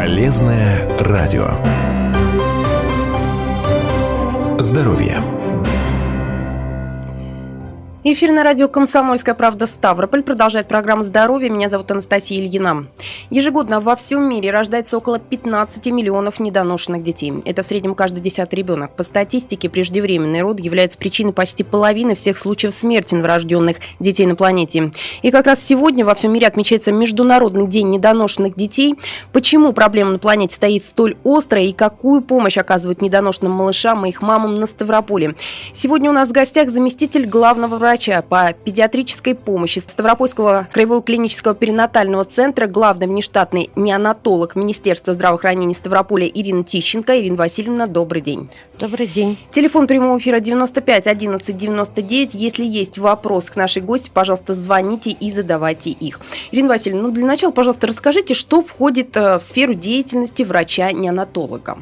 Полезное радио. Здоровье. Эфир на радио «Комсомольская правда» Ставрополь. Продолжает программа «Здоровье». Меня зовут Анастасия Ильина. Ежегодно во всем мире рождается около 15 миллионов недоношенных детей. Это в среднем каждый 10-й ребенок. По статистике, преждевременный род является причиной почти половины всех случаев смерти новорожденных детей на планете. И как раз сегодня во всем мире отмечается Международный день недоношенных детей. Почему проблема на планете стоит столь острой и какую помощь оказывают недоношенным малышам и их мамам на Ставрополе? Сегодня у нас в гостях заместитель главного врача по педиатрической помощи Ставропольского краевого клинического перинатального центра, главный внештатный неонатолог Министерства здравоохранения Ставрополя Ирина Тищенко. Ирина Васильевна, добрый день. Добрый день. Телефон прямого эфира 95 11 99. Если есть вопрос к нашей гости, пожалуйста, звоните и задавайте их. Ирина Васильевна, для начала, пожалуйста, расскажите, что входит в сферу деятельности врача-неонатолога.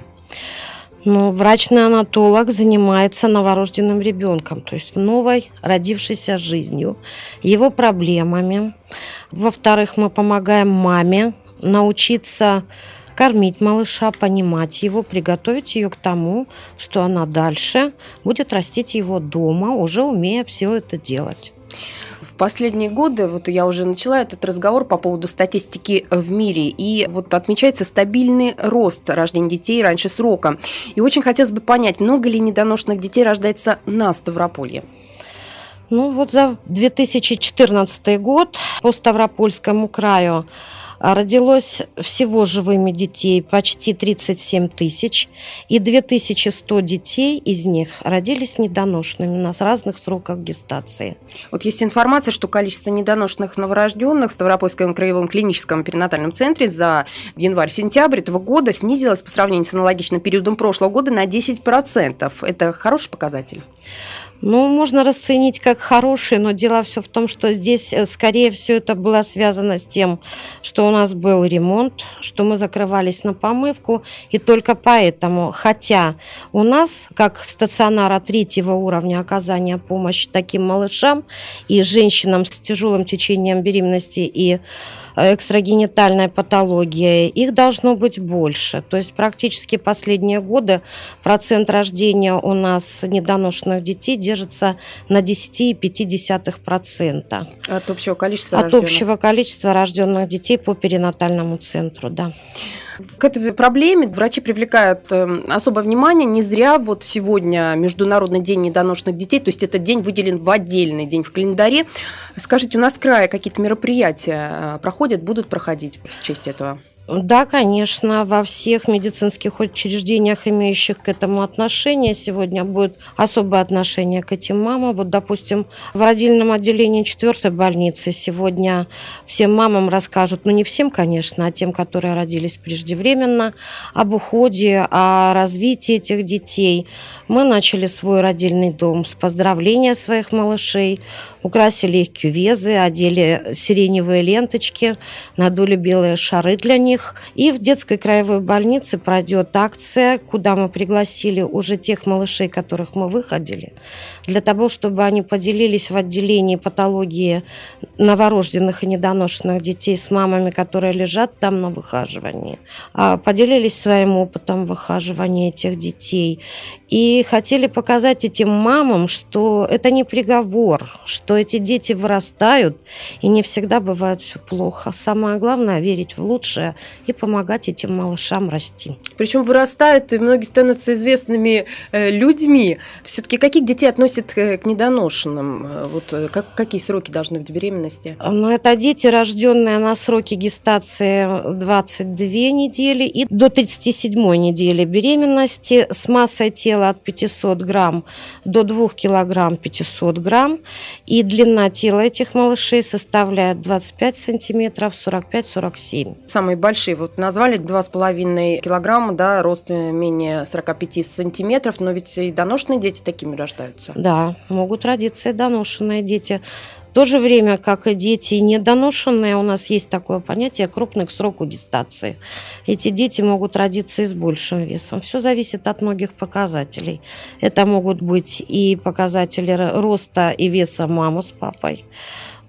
Врач-неонатолог занимается новорожденным ребенком, то есть новой родившейся жизнью, его проблемами. Во-вторых, мы помогаем маме научиться кормить малыша, понимать его, приготовить ее к тому, что она дальше будет растить его дома, уже умея все это делать. В последние годы, я уже начала этот разговор по поводу статистики в мире, и отмечается стабильный рост рождения детей раньше срока. И очень хотелось бы понять, много ли недоношенных детей рождается на Ставрополье? За 2014 год по Ставропольскому краю родилось всего живыми детей почти 37 тысяч, и 2100 детей из них родились недоношенными на разных сроках гестации. Есть информация, что количество недоношенных новорожденных в Ставропольском краевом клиническом перинатальном центре за январь-сентябрь этого года снизилось по сравнению с аналогичным периодом прошлого года на 10%. Это хороший показатель? Можно расценить как хороший, но дело все в том, что здесь, скорее всего, это было связано с тем, что у нас был ремонт, что мы закрывались на помывку, и только поэтому, хотя у нас, как стационара 3-го уровня оказания помощи таким малышам и женщинам с тяжелым течением беременности и экстрагенитальной патологией, их должно быть больше. То есть практически последние годы процент рождения у нас недоношенных детей держится на 10,5%. От общего количества От рожденных? общего количества рожденных детей по перинатальному центру, да. К этой проблеме врачи привлекают особое внимание. Не зря сегодня Международный день недоношенных детей, то есть этот день выделен в отдельный день в календаре. Скажите, у нас в крае какие-то мероприятия проходят, будут проходить в честь этого? Да, конечно, во всех медицинских учреждениях, имеющих к этому отношение, сегодня будет особое отношение к этим мамам. Допустим, в родильном отделении 4-й больницы сегодня всем мамам расскажут, не всем, конечно, а тем, которые родились преждевременно, об уходе, о развитии этих детей. Мы начали свой родильный дом с поздравления своих малышей, украсили их кювезы, одели сиреневые ленточки, надули белые шары для них. И в детской краевой больнице пройдет акция, куда мы пригласили уже тех малышей, которых мы выходили, для того, чтобы они поделились в отделении патологии новорожденных и недоношенных детей с мамами, которые лежат там на выхаживании, поделились своим опытом выхаживания этих детей. И хотели показать этим мамам, что это не приговор, что эти дети вырастают, и не всегда бывает все плохо. Самое главное – верить в лучшее и помогать этим малышам расти. Причем вырастают, и многие становятся известными людьми. Все-таки каких детей относят к недоношенным? Какие сроки должны быть беременности? Это дети, рожденные на сроке гестации 22 недели и до 37 недели беременности, с массой тела от 500 грамм до 2 килограмм 500 грамм. И длина тела этих малышей составляет 25 сантиметров, 45-47. Самые большие назвали 2,5 килограмма, да, рост менее 45 сантиметров, но ведь и доношенные дети такими рождаются. Да, могут родиться и доношенные дети. В то же время, как и дети недоношенные, у нас есть такое понятие крупный к сроку гестации. Эти дети могут родиться и с большим весом. Все зависит от многих показателей. Это могут быть и показатели роста и веса мамы с папой.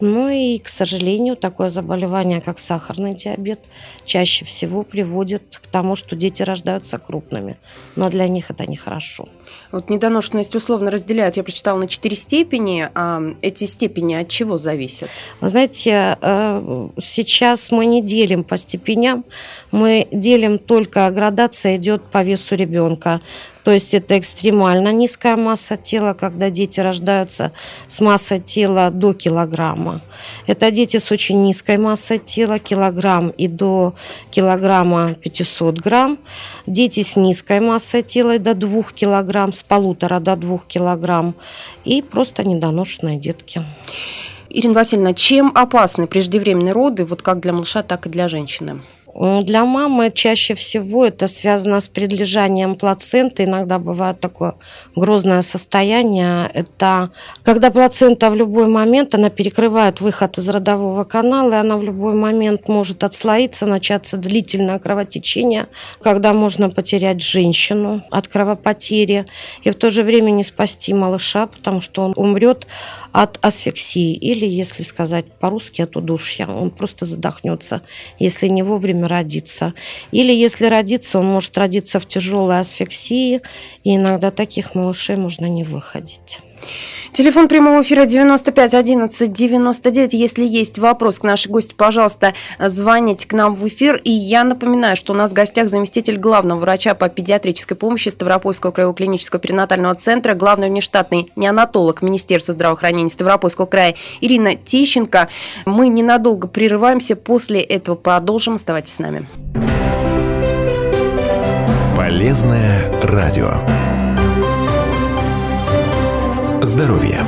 Ну и, к сожалению, такое заболевание, как сахарный диабет, чаще всего приводит к тому, что дети рождаются крупными. Но для них это нехорошо. Вот недоношенность условно разделяют, я прочитала, на 4 степени. А эти степени от чего зависят? Вы знаете, сейчас мы не делим по степеням, мы делим только, градация идет по весу ребенка. То есть это экстремально низкая масса тела, когда дети рождаются с массой тела до килограмма. Это дети с очень низкой массой тела, килограмм и до килограмма 500 грамм. Дети с низкой массой тела до 2 килограмм, с 1,5 до 2 килограмм. И просто недоношенные детки. Ирина Васильевна, чем опасны преждевременные роды, вот как для малыша, так и для женщины? Для мамы чаще всего это связано с предлежанием плаценты. Иногда бывает такое грозное состояние. Это когда плацента в любой момент, она перекрывает выход из родового канала, и она в любой момент может отслоиться, начаться длительное кровотечение, когда можно потерять женщину от кровопотери и в то же время не спасти малыша, потому что он умрет от асфиксии или, если сказать по-русски, от удушья. Он просто задохнется, если не вовремя родиться. Или если родиться, он может родиться в тяжелой асфиксии, и иногда таких малышей можно не выходить. Телефон прямого эфира 95 11 99. Если есть вопрос к нашей гости, пожалуйста, звоните к нам в эфир. И я напоминаю, что у нас в гостях заместитель главного врача по педиатрической помощи Ставропольского краевого клинического перинатального центра, главный внештатный неонатолог Министерства здравоохранения Ставропольского края Ирина Тищенко. Мы ненадолго прерываемся, после этого продолжим. Оставайтесь с нами. Полезное радио. Здоровье.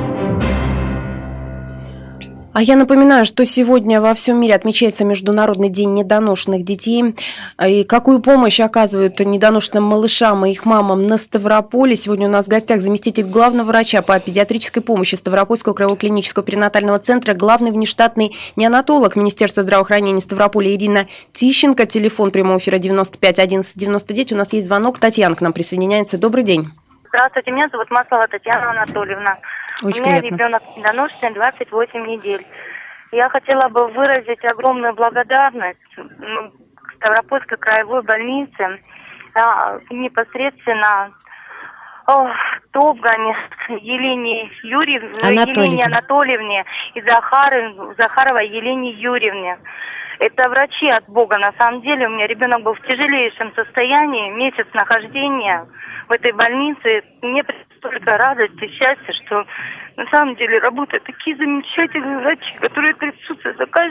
А я напоминаю, что сегодня во всем мире отмечается Международный день недоношенных детей. И какую помощь оказывают недоношенным малышам и их мамам на Ставрополе. Сегодня у нас в гостях заместитель главного врача по педиатрической помощи Ставропольского краевого клинического перинатального центра, главный внештатный неонатолог Министерства здравоохранения Ставрополя Ирина Тищенко. Телефон прямого эфира 95 11 99. У нас есть звонок. Татьяна к нам присоединяется. Добрый день. Здравствуйте, меня зовут Маслова Татьяна Анатольевна. Очень У меня приятно. ребенок недоношенный, 28 недель. Я хотела бы выразить огромную благодарность Ставропольской краевой больнице, непосредственно Топгане, Елене Анатольевне и Захаровой Елене Юрьевне. Это врачи от Бога. На самом деле у меня ребенок был в тяжелейшем состоянии, месяц нахождения в этой больнице. Мне столько радости и счастья, что на самом деле работают такие замечательные врачи, которые трясутся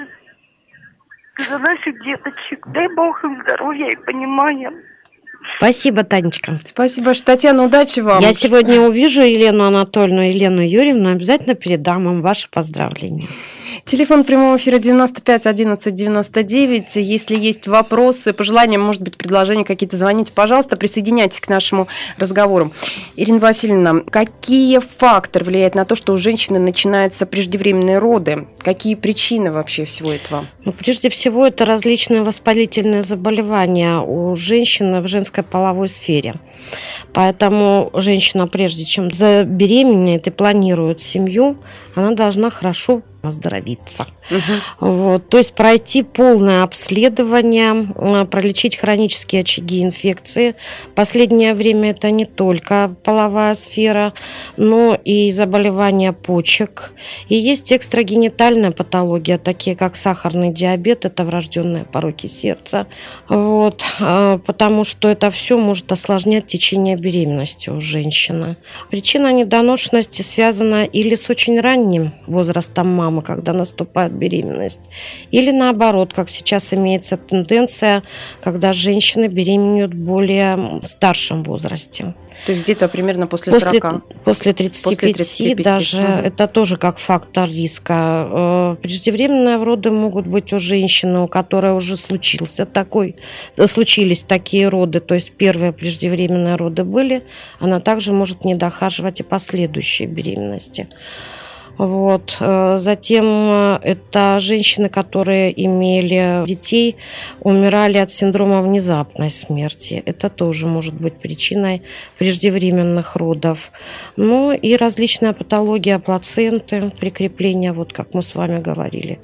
за наших деточек. Дай Бог им здоровья и понимания. Спасибо, Танечка. Спасибо, Татьяна, удачи вам. Я сегодня увижу Елену Анатольевну и Елену Юрьевну, обязательно передам им ваши поздравления. Телефон прямого эфира 95 11 99. Если есть вопросы, пожелания, может быть, предложения какие-то, звоните, пожалуйста, присоединяйтесь к нашему разговору. Ирина Васильевна, какие факторы влияют на то, что у женщины начинаются преждевременные роды? Какие причины вообще всего этого? Прежде всего, это различные воспалительные заболевания у женщины в женской половой сфере. Поэтому женщина, прежде чем забеременеть и планирует семью, она должна хорошо оздоровиться. Вот, то есть пройти полное обследование, пролечить хронические очаги инфекции. В последнее время это не только половая сфера, но и заболевания почек. И есть экстрагенитальная патология, такие как сахарный диабет, это врожденные пороки сердца. Вот, потому что это все может осложнять течение беременности у женщины. Причина недоношенности связана или с очень ранним возрастом мамы, когда наступает беременность, или наоборот, как сейчас имеется тенденция, когда женщины беременеют в более старшем возрасте. То есть где-то примерно после 40? После 35 даже. Это тоже как фактор риска. Преждевременные роды могут быть у женщины, у которой уже случились такие роды, то есть первые преждевременные роды были, она также может не дохаживать и последующие беременности. Вот. Затем это женщины, которые имели детей, умирали от синдрома внезапной смерти. Это тоже может быть причиной преждевременных родов. Ну и различная патология плаценты, прикрепление, вот как мы с вами говорили.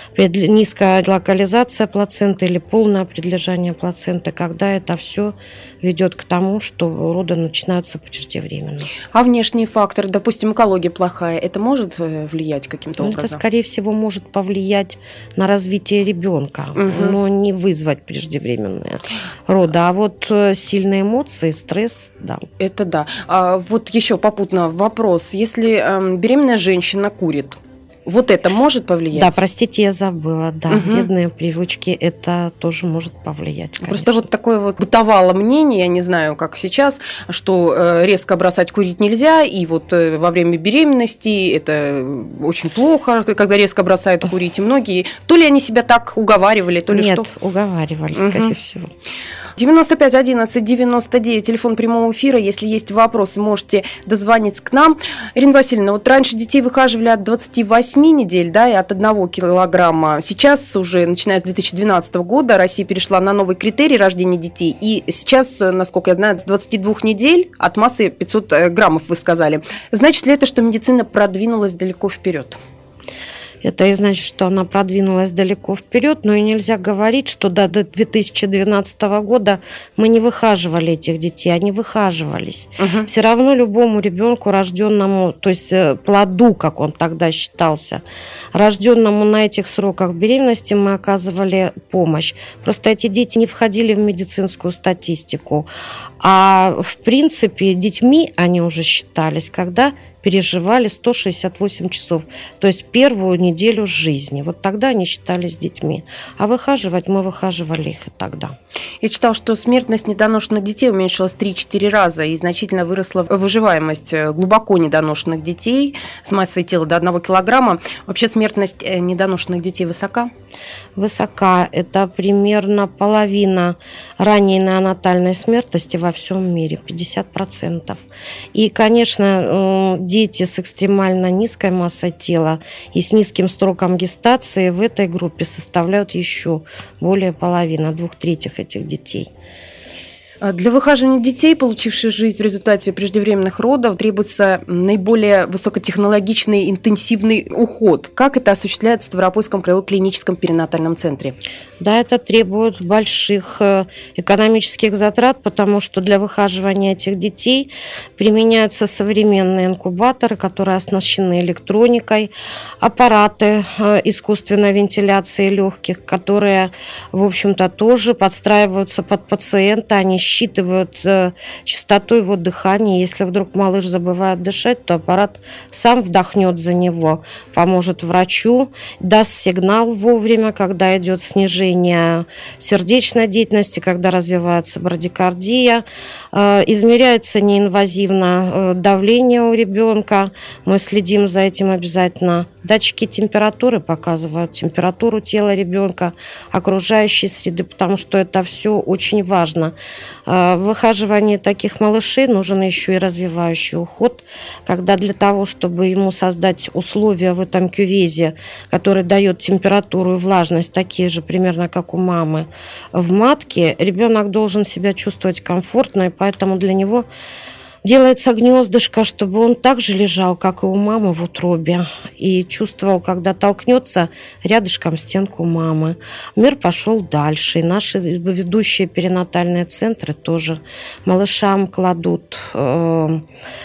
Низкая локализация плаценты или полное предлежание плаценты, когда это все ведет к тому, что роды начинаются преждевременно. А внешний фактор, допустим, экология плохая, это может влиять каким-то образом? Это, скорее всего, может повлиять на развитие ребенка, но не вызвать преждевременные роды. А вот сильные эмоции, стресс, да. Это да. А вот еще попутно вопрос. Если беременная женщина курит, вот это может повлиять? Да, простите, я забыла. Да, вредные привычки, это тоже может повлиять, конечно. Просто вот такое вот бытовало мнение, я не знаю, как сейчас, что резко бросать курить нельзя, и вот во время беременности это очень плохо, когда резко бросают курить. И многие, то ли они себя так уговаривали, то ли что. Нет, уговаривали, скорее всего. 95 11 99, телефон прямого эфира. Если есть вопросы, можете дозвониться к нам. Ирина Васильевна, вот раньше детей выхаживали от 28 недель, да, и от 1 килограмма. Сейчас уже, начиная с 2012 года, Россия перешла на новый критерий рождения детей. И сейчас, насколько я знаю, с 22 недель от массы 500 граммов, вы сказали. Значит ли это, что медицина продвинулась далеко вперед? Это и значит, что она продвинулась далеко вперед, но и нельзя говорить, что до 2012 года мы не выхаживали этих детей, они выхаживались. Все равно любому ребенку, рожденному, то есть плоду, как он тогда считался, рожденному на этих сроках беременности, мы оказывали помощь. Просто эти дети не входили в медицинскую статистику. А в принципе детьми они уже считались, когда переживали 168 часов, то есть первую неделю жизни. Вот тогда они считались детьми. А выхаживать мы выхаживали их и тогда. Я читала, что смертность недоношенных детей уменьшилась 3-4 раза и значительно выросла выживаемость глубоко недоношенных детей с массой тела до 1 килограмма. Вообще смертность недоношенных детей высока? Высока. Это примерно половина ранней неонатальной смертности во всем мире, 50%. И, конечно, дети с экстремально низкой массой тела и с низким сроком гестации в этой группе составляют еще более половины, 2/3 этих детей. Для выхаживания детей, получивших жизнь в результате преждевременных родов, требуется наиболее высокотехнологичный интенсивный уход. Как это осуществляется в Ставропольском краевом клиническом перинатальном центре? Да, это требует больших экономических затрат, потому что для выхаживания этих детей применяются современные инкубаторы, которые оснащены электроникой, аппараты искусственной вентиляции легких, которые, в общем-то, тоже подстраиваются под пациента, они считывают частоту его дыхания. Если вдруг малыш забывает дышать, то аппарат сам вдохнет за него, поможет врачу, даст сигнал вовремя, когда идет снижение сердечной деятельности, когда развивается брадикардия. Измеряется неинвазивно давление у ребенка. Мы следим за этим обязательно. Датчики температуры показывают температуру тела ребенка, окружающей среды, потому что это все очень важно. В выхаживании таких малышей нужен еще и развивающий уход, когда для того, чтобы ему создать условия в этом кювезе, который дает температуру и влажность, такие же примерно, как у мамы в матке, ребенок должен себя чувствовать комфортно, и поэтому для него делается гнездышко, чтобы он так же лежал, как и у мамы в утробе, и чувствовал, когда толкнется рядышком стенку мамы. Мир пошел дальше, и наши ведущие перинатальные центры тоже малышам кладут в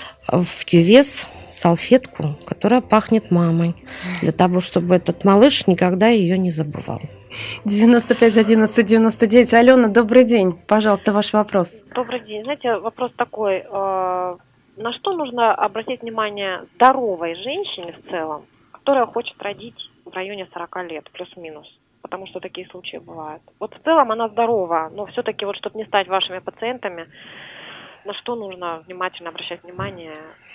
кювез салфетку, которая пахнет мамой, для того, чтобы этот малыш никогда ее не забывал. 95 11 99. Алена, добрый день. Пожалуйста, ваш вопрос. Добрый день. Знаете, вопрос такой. На что нужно обратить внимание здоровой женщине в целом, которая хочет родить в районе 40 лет, плюс-минус? Потому что такие случаи бывают. Вот в целом она здорова, но все-таки, вот, чтобы не стать вашими пациентами, на что нужно внимательно обращать внимание?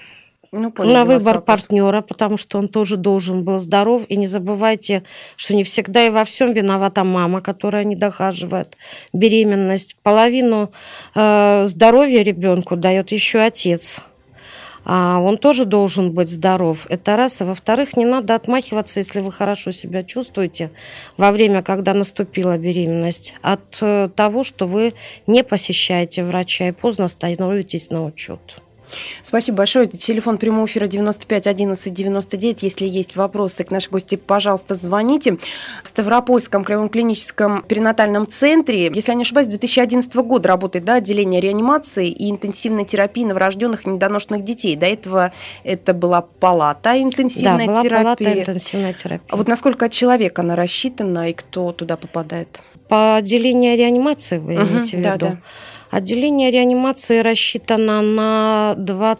На выбор партнера, потому что он тоже должен был здоров. И не забывайте, что не всегда и во всем виновата мама, которая не дохаживает беременность. Половину здоровья ребенку дает еще отец. он тоже должен быть здоров. Это раз. А во-вторых, не надо отмахиваться, если вы хорошо себя чувствуете во время, когда наступила беременность, от того, что вы не посещаете врача и поздно становитесь на учет. Спасибо большое. Телефон прямого эфира 95 11 99. Если есть вопросы к нашей гости, пожалуйста, звоните. В Ставропольском краевом клиническом перинатальном центре, если я не ошибаюсь, с 2011 года работает отделение реанимации и интенсивной терапии новорожденных и недоношенных детей. До этого это была палата интенсивной терапии. Палата интенсивной терапии. А вот на сколько человек она рассчитана и кто туда попадает? По отделению реанимации вы имеете в виду? Да. Отделение реанимации рассчитано на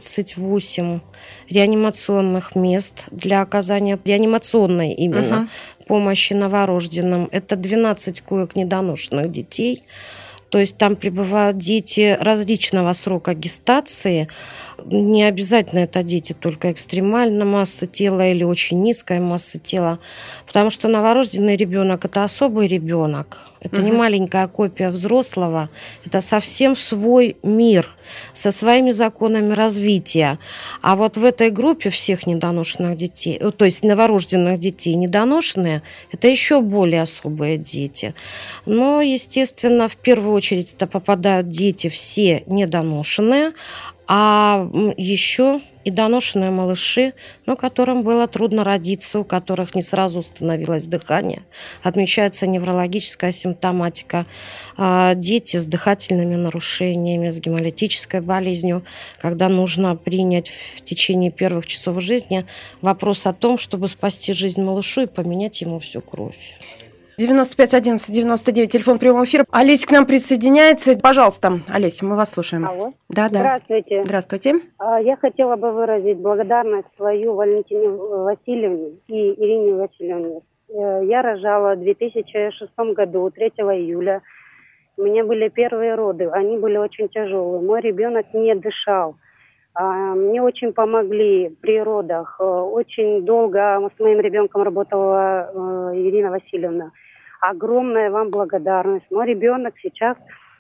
28 реанимационных мест для оказания реанимационной именно помощи новорожденным. Это 12 коек недоношенных детей. То есть там пребывают дети различного срока гестации. Не обязательно это дети только экстремальной массы тела или очень низкой массы тела. Потому что новорожденный ребенок – это особый ребенок. Это не маленькая копия взрослого. Это совсем свой мир со своими законами развития. А вот в этой группе всех недоношенных детей, то есть новорожденных детей, недоношенные – это еще более особые дети. Но, естественно, в первую очередь это попадают дети все недоношенные, а еще и доношенные малыши, которым было трудно родиться, у которых не сразу установилось дыхание. Отмечается неврологическая симптоматика. Дети с дыхательными нарушениями, с гемолитической болезнью, когда нужно принять в течение первых часов жизни вопрос о том, чтобы спасти жизнь малышу и поменять ему всю кровь. 95 11 99, телефон прямого эфира. Олесь к нам присоединяется. Пожалуйста, Олесь, мы вас слушаем. Алло. Да. Здравствуйте. Здравствуйте. Я хотела бы выразить благодарность свою Валентине Васильевне и Ирине Васильевне. Я рожала в 2006 году, 3 июля. У меня были первые роды, они были очень тяжелые. Мой ребенок не дышал. Мне очень помогли при родах. Очень долго с моим ребенком работала Ирина Васильевна. Огромная вам благодарность. Мой ребенок сейчас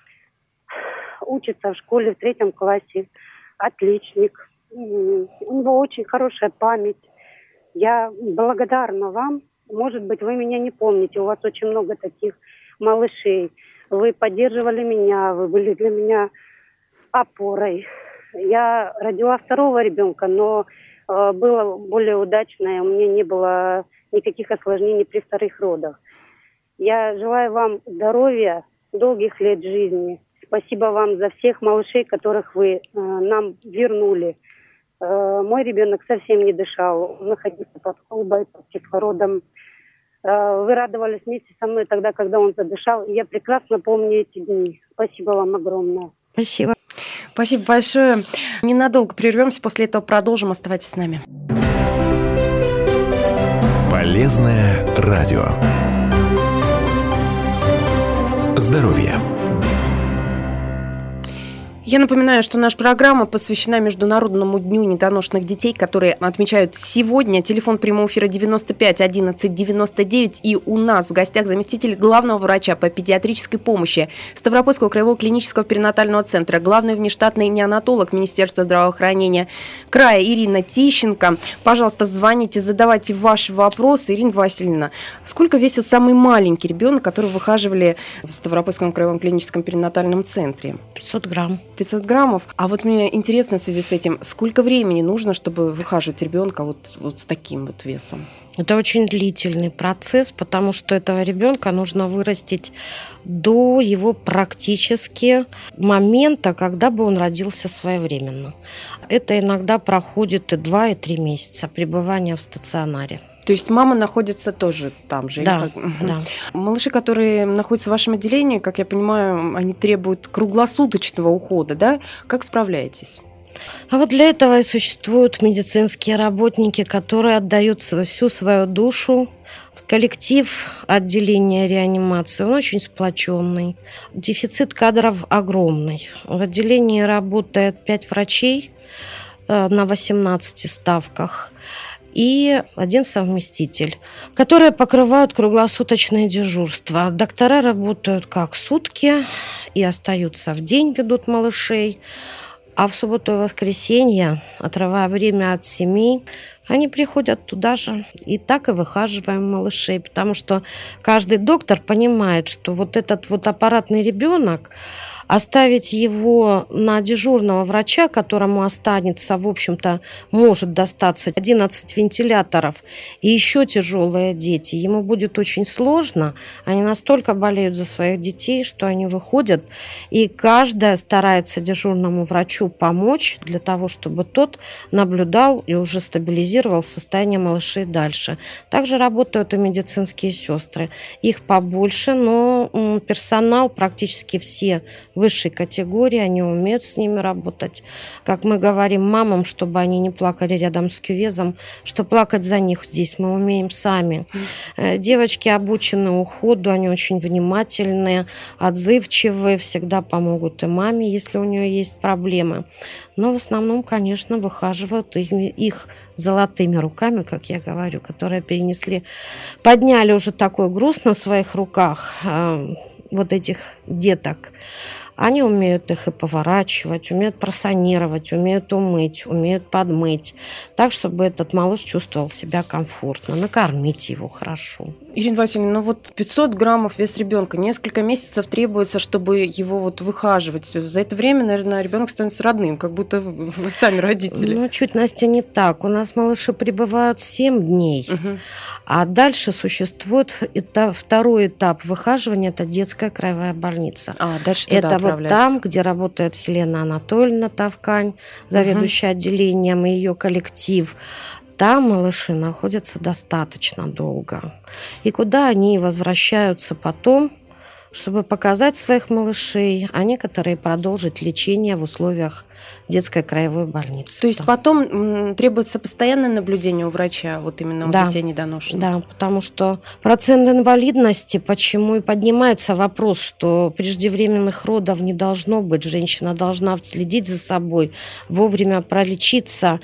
учится в школе в 3 классе. Отличник. У него очень хорошая память. Я благодарна вам. Может быть, вы меня не помните. У вас очень много таких малышей. Вы поддерживали меня. Вы были для меня опорой. Я родила 2 ребенка, но было более удачное. У меня не было никаких осложнений при 2 родах. Я желаю вам здоровья, долгих лет жизни. Спасибо вам за всех малышей, которых вы нам вернули. Мой ребенок совсем не дышал. Он находился под колбой, под кислородом. Вы радовались вместе со мной тогда, когда он задышал. И я прекрасно помню эти дни. Спасибо вам огромное. Спасибо. Спасибо большое. Ненадолго прервемся, после этого продолжим. Оставайтесь с нами. Полезное радио. Здоровье. Я напоминаю, что наша программа посвящена Международному дню недоношенных детей, которые отмечают сегодня. Телефон прямого эфира 95 11 99. И у нас в гостях заместитель главного врача по педиатрической помощи Ставропольского краевого клинического перинатального центра, главный внештатный неонатолог Министерства здравоохранения края Ирина Тищенко. Пожалуйста, звоните, задавайте ваши вопросы. Ирина Васильевна, сколько весит самый маленький ребенок, которого выхаживали в Ставропольском краевом клиническом перинатальном центре? 500 грамм. 500 граммов. А вот мне интересно в связи с этим, сколько времени нужно, чтобы выхаживать ребенка вот с таким вот весом? Это очень длительный процесс, потому что этого ребенка нужно вырастить до его практически момента, когда бы он родился своевременно. Это иногда проходит и 2, и 3 месяца пребывания в стационаре. То есть мама находится тоже там же? Да, да. Малыши, которые находятся в вашем отделении, как я понимаю, они требуют круглосуточного ухода, да? Как справляетесь? А вот для этого и существуют медицинские работники, которые отдают всю свою душу. Коллектив отделения реанимации, он очень сплоченный. Дефицит кадров огромный. В отделении работает 5 врачей на 18 ставках и 1 совместитель, которые покрывают круглосуточное дежурство. Доктора работают как сутки и остаются в день, ведут малышей. А в субботу и воскресенье, отрывая время от семьи, они приходят туда же. И так и выхаживаем малышей, потому что каждый доктор понимает, что вот этот вот аппаратный ребенок, оставить его на дежурного врача, которому останется, в общем-то, может достаться 11 вентиляторов и еще тяжелые дети, ему будет очень сложно. Они настолько болеют за своих детей, что они выходят, и каждая старается дежурному врачу помочь для того, чтобы тот наблюдал и уже стабилизировал состояние малышей дальше. Также работают и медицинские сестры. Их побольше, но персонал практически все высшей категории, они умеют с ними работать. Как мы говорим мамам, чтобы они не плакали рядом с кювезом, что плакать за них здесь мы умеем сами. Девочки обучены уходу, они очень внимательные, отзывчивые, всегда помогут и маме, если у нее есть проблемы. Но в основном, конечно, выхаживают их золотыми руками, как я говорю, которые подняли уже такой груз на своих руках, вот этих деток. Они умеют их и поворачивать, умеют просанировать, умеют умыть, умеют подмыть, так, чтобы этот малыш чувствовал себя комфортно, накормить его хорошо. Ирина Васильевна, ну вот 500 граммов вес ребенка, несколько месяцев требуется, чтобы его вот выхаживать. За это время, наверное, ребенок становится родным, как будто вы сами родители. Ну, чуть, Настя, не так. У нас малыши пребывают 7 дней, а дальше существует второй этап выхаживания, это детская краевая больница. Дальше туда это вот там, где работает Елена Анатольевна Тавкань, заведующая отделением, и ее коллектив. Там малыши находятся достаточно долго. И куда они возвращаются потом, чтобы показать своих малышей, а некоторые продолжить лечение в условиях детской краевой больницы. То есть потом требуется постоянное наблюдение у врача, вот именно у детей недоношенных? Да, потому что процент инвалидности, почему и поднимается вопрос, что преждевременных родов не должно быть, женщина должна следить за собой, вовремя пролечиться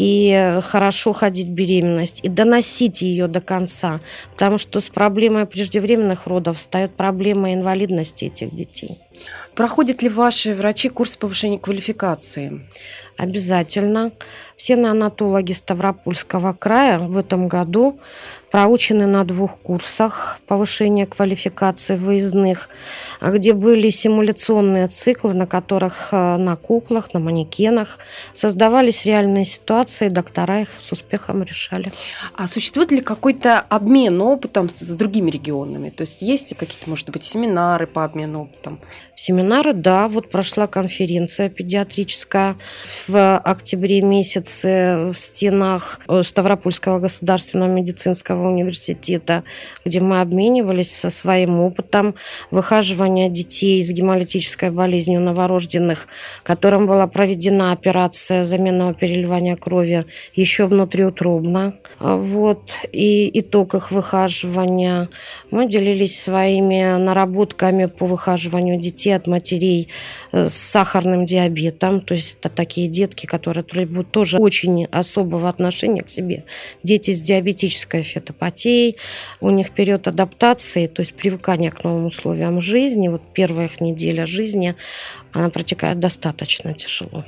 и хорошо ходить беременность, и доносить ее до конца, потому что с проблемой преждевременных родов встает проблема инвалидности этих детей. Проходят ли ваши врачи курс повышения квалификации? Обязательно. Все неонатологи Ставропольского края в этом году проучены на 2 курсах повышения квалификации выездных, где были симуляционные циклы, на которых на куклах, на манекенах создавались реальные ситуации, доктора их с успехом решали. А существует ли какой-то обмен опытом с другими регионами? То есть есть какие-то, может быть, семинары по обмену опытом? Семинары, да. Вот прошла конференция педиатрическая в октябре месяце в стенах Ставропольского государственного медицинского университета, где мы обменивались со своим опытом выхаживания детей с гемолитической болезнью новорожденных, которым была проведена операция заменного переливания крови еще внутриутробно. Вот. И итог их выхаживания. Мы делились своими наработками по выхаживанию детей от матерей с сахарным диабетом. То есть это такие детки, которые требуют тоже очень особого отношения к себе. Дети с диабетической фетопатией, у них период адаптации, то есть привыкания к новым условиям жизни. Вот первая их неделя жизни, она протекает достаточно тяжело.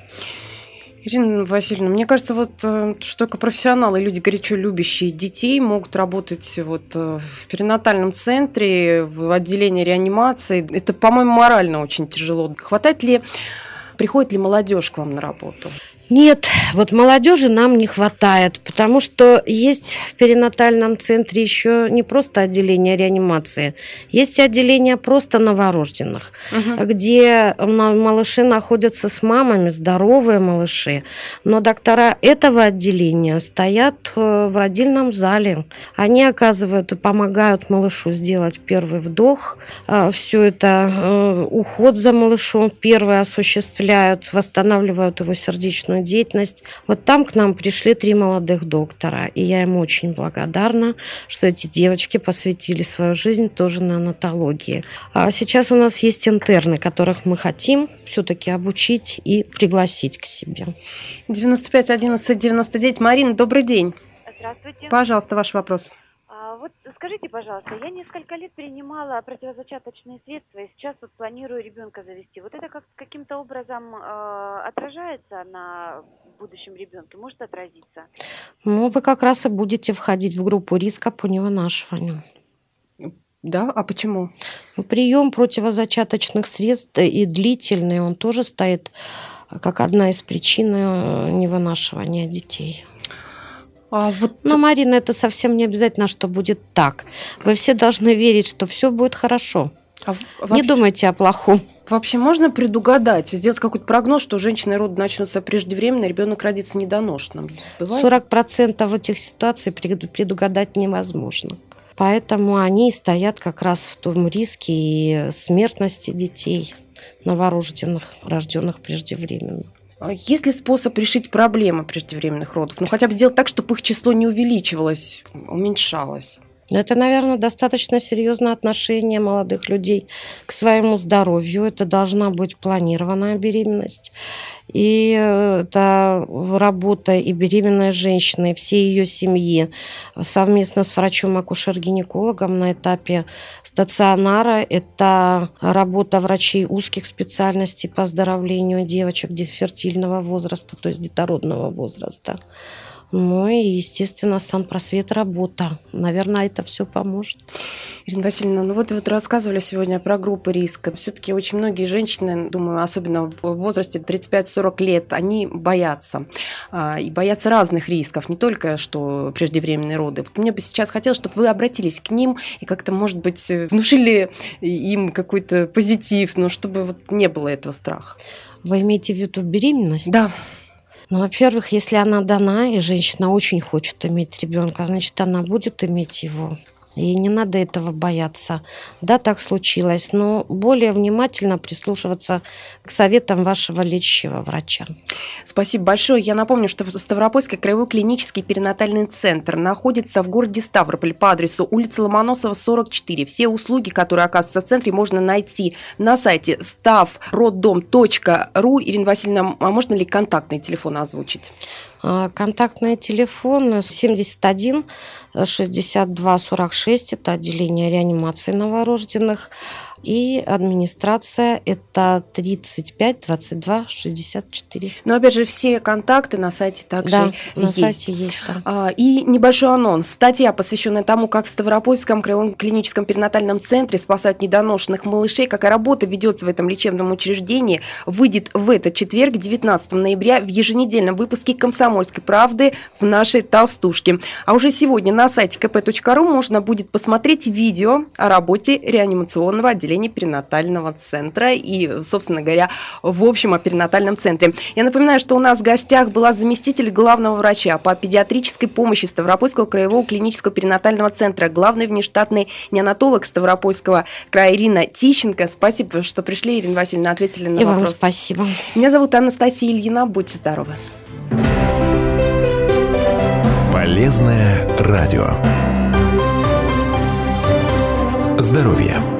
Ирина Васильевна, мне кажется, вот что только профессионалы, люди, горячо любящие детей, могут работать вот в перинатальном центре, в отделении реанимации. Это, по-моему, морально очень тяжело. Приходит ли молодежь к вам на работу? Нет, вот молодежи нам не хватает, потому что есть в перинатальном центре еще не просто отделение реанимации, есть отделение просто новорожденных, где малыши находятся с мамами, здоровые малыши, но доктора этого отделения стоят в родильном зале. Они оказывают и помогают малышу сделать первый вдох, все это уход за малышом первый осуществляют, восстанавливают его сердечную деятельность. Вот там к нам пришли 3 молодых доктора, и я им очень благодарна, что эти девочки посвятили свою жизнь тоже неонатологии. А сейчас у нас есть интерны, которых мы хотим все-таки обучить и пригласить к себе. 95 11 99. Марина, добрый день. Здравствуйте. Пожалуйста, ваш вопрос. Вот скажите, пожалуйста, я несколько лет принимала противозачаточные средства и сейчас вот планирую ребенка завести. Вот это каким-то образом отражается на будущем ребенке, может отразиться? Ну, вы как раз и будете входить в группу риска по невынашиванию. Да, а почему? Прием противозачаточных средств и длительный, он тоже стоит как одна из причин невынашивания детей. Но, Марина, это совсем не обязательно, что будет так. Вы все должны верить, что все будет хорошо. Не думайте о плохом. Вообще можно предугадать, сделать какой-то прогноз, что у женщины роды начнутся преждевременно, ребенок родится недоношенным? Бывает? 40% этих ситуаций предугадать невозможно. Поэтому они стоят как раз в том риске и смертности детей новорожденных, рожденных преждевременно. Есть ли способ решить проблемы преждевременных родов? Ну, хотя бы сделать так, чтобы их число не увеличивалось, уменьшалось. Это, наверное, достаточно серьезное отношение молодых людей к своему здоровью. Это должна быть планированная беременность. И это работа и беременной женщины, и всей ее семьи совместно с врачом-акушер-гинекологом на этапе стационара. Это работа врачей узких специальностей по оздоровлению девочек фертильного возраста, то есть детородного возраста. Ну и, естественно, санпросвет работа. Наверное, это все поможет. Ирина Васильевна, ну вот вы рассказывали сегодня про группы риска. Все-таки очень многие женщины, думаю, особенно в возрасте 35-40 лет, они боятся. И боятся разных рисков, не только что преждевременные роды. Вот мне бы сейчас хотелось, чтобы вы обратились к ним и как-то, может быть, внушили им какой-то позитив, но чтобы вот не было этого страха. Вы имеете в виду беременность? Да. Ну, во-первых, если она дана, и женщина очень хочет иметь ребенка, значит, она будет иметь его. И не надо этого бояться. Да, так случилось, но более внимательно прислушиваться к советам вашего лечащего врача. Спасибо большое. Я напомню, что Ставропольский краевой клинический перинатальный центр находится в городе Ставрополь по адресу улица Ломоносова, 44. Все услуги, которые оказываются в центре, можно найти на сайте stavrodom.ru. Ирина Васильевна, а можно ли контактный телефон озвучить? Контактный телефон 71 62 46, это отделение реанимации новорожденных, и администрация это 35 22 64. Но опять же, все контакты на сайте также да, есть. На сайте есть, да. И небольшой анонс. Статья, посвященная тому, как в Ставропольском краевом клиническом перинатальном центре спасают недоношенных малышей, какая работа ведется в этом лечебном учреждении, выйдет в этот четверг, 19 ноября, в еженедельном выпуске «Комсомольской правды» в нашей толстушке. А уже сегодня на сайте kp.ru можно будет посмотреть видео о работе реанимационного отделения перинатального центра и, собственно говоря, в общем о перинатальном центре. Я напоминаю, что у нас в гостях была заместитель главного врача по педиатрической помощи Ставропольского краевого клинического перинатального центра, главный внештатный неонатолог Ставропольского края Ирина Тищенко. Спасибо, что пришли, Ирина Васильевна, ответили на вопрос. И вам спасибо. Меня зовут Анастасия Ильина. Будьте здоровы. Полезное радио. Здоровье.